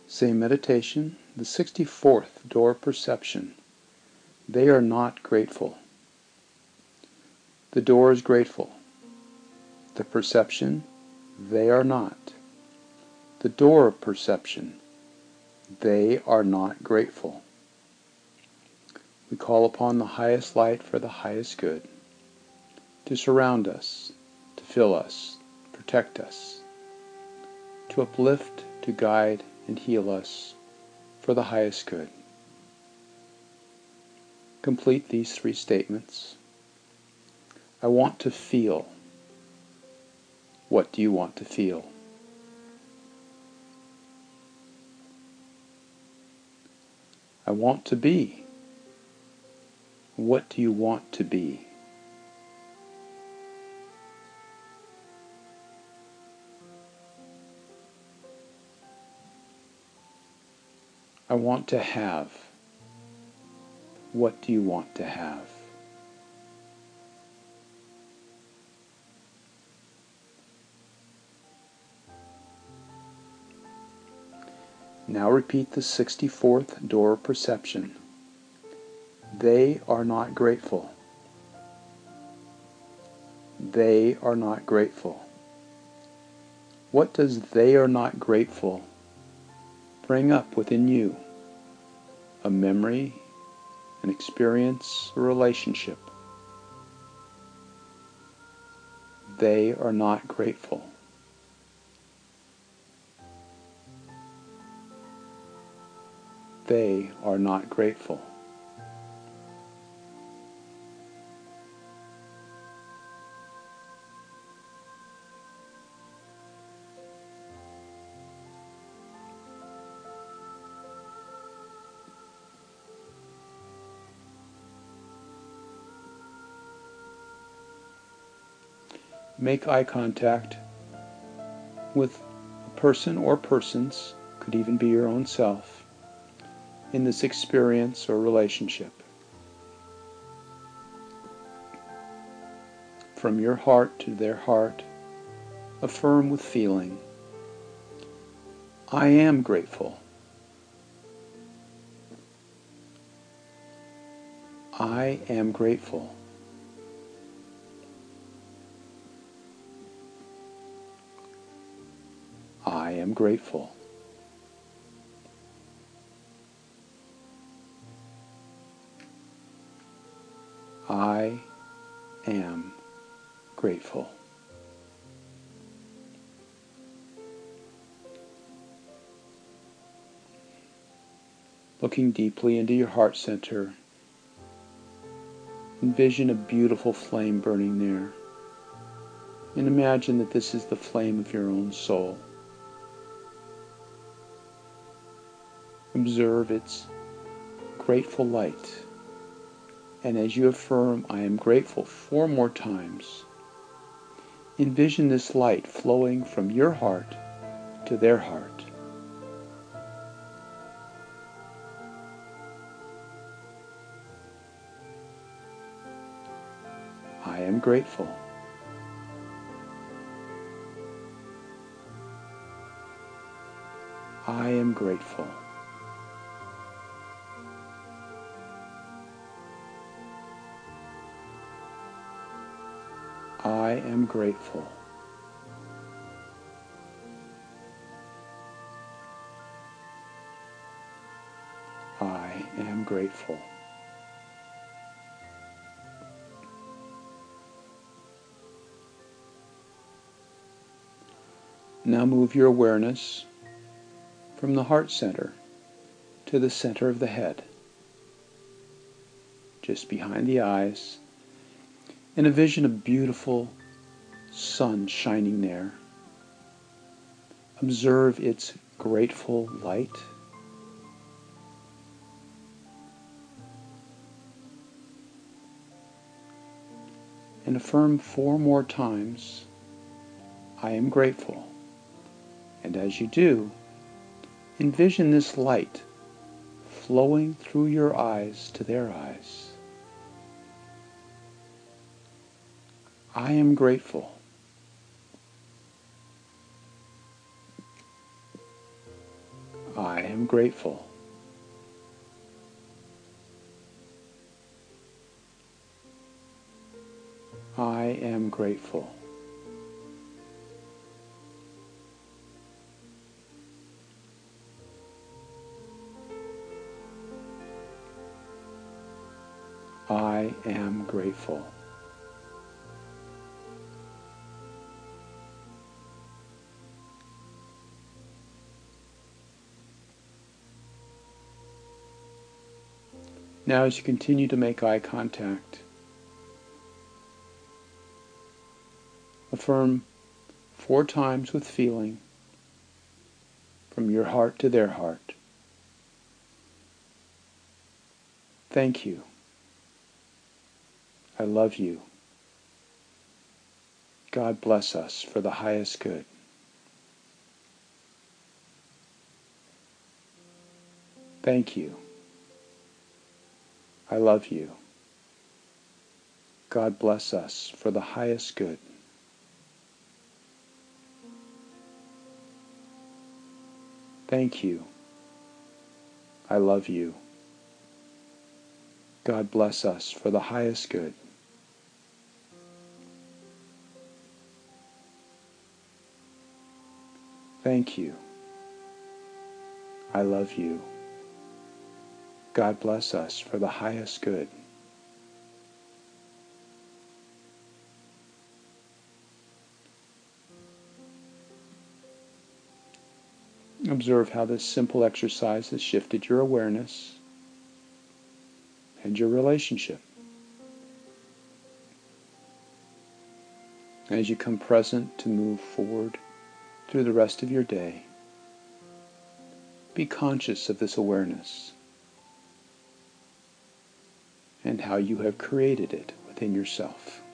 Say meditation, the 64th door perception. They are not grateful. The door is grateful. The perception, they are not. The door of perception, they are not grateful. We call upon the highest light for the highest good, to surround us, to fill us, protect us, to uplift, to guide, and heal us for the highest good. Complete these 3 statements. I want to feel. What do you want to feel? I want to be. What do you want to be? I want to have. What do you want to have? Now repeat the 64th door perception. They are not grateful. They are not grateful. What does they are not grateful bring up within you? A memory, an experience, a relationship. They are not grateful. They are not grateful. Make eye contact with a person or persons, could even be your own self, in this experience or relationship. From your heart to their heart, affirm with feeling, I am grateful. I am grateful. I am grateful. I am grateful. Looking deeply into your heart center, envision a beautiful flame burning there, and imagine that this is the flame of your own soul. Observe its grateful light, and as you affirm, I am grateful 4 more times, envision this light flowing from your heart to their heart. I am grateful. I am grateful. I am grateful. I am grateful. Now move your awareness from the heart center to the center of the head, just behind the eyes, and envision a beautiful sun shining there. Observe its grateful light. And affirm 4 more times, I am grateful. And as you do, envision this light flowing through your eyes to their eyes. I am grateful. I grateful. I am grateful. I am grateful. Now, as you continue to make eye contact, affirm 4 times with feeling from your heart to their heart. Thank you. I love you. God bless us for the highest good. Thank you. I love you. God bless us for the highest good. Thank you. I love you. God bless us for the highest good. Thank you. I love you. God bless us for the highest good. Observe how this simple exercise has shifted your awareness and your relationship. As you come present to move forward through the rest of your day, be conscious of this awareness and how you have created it within yourself.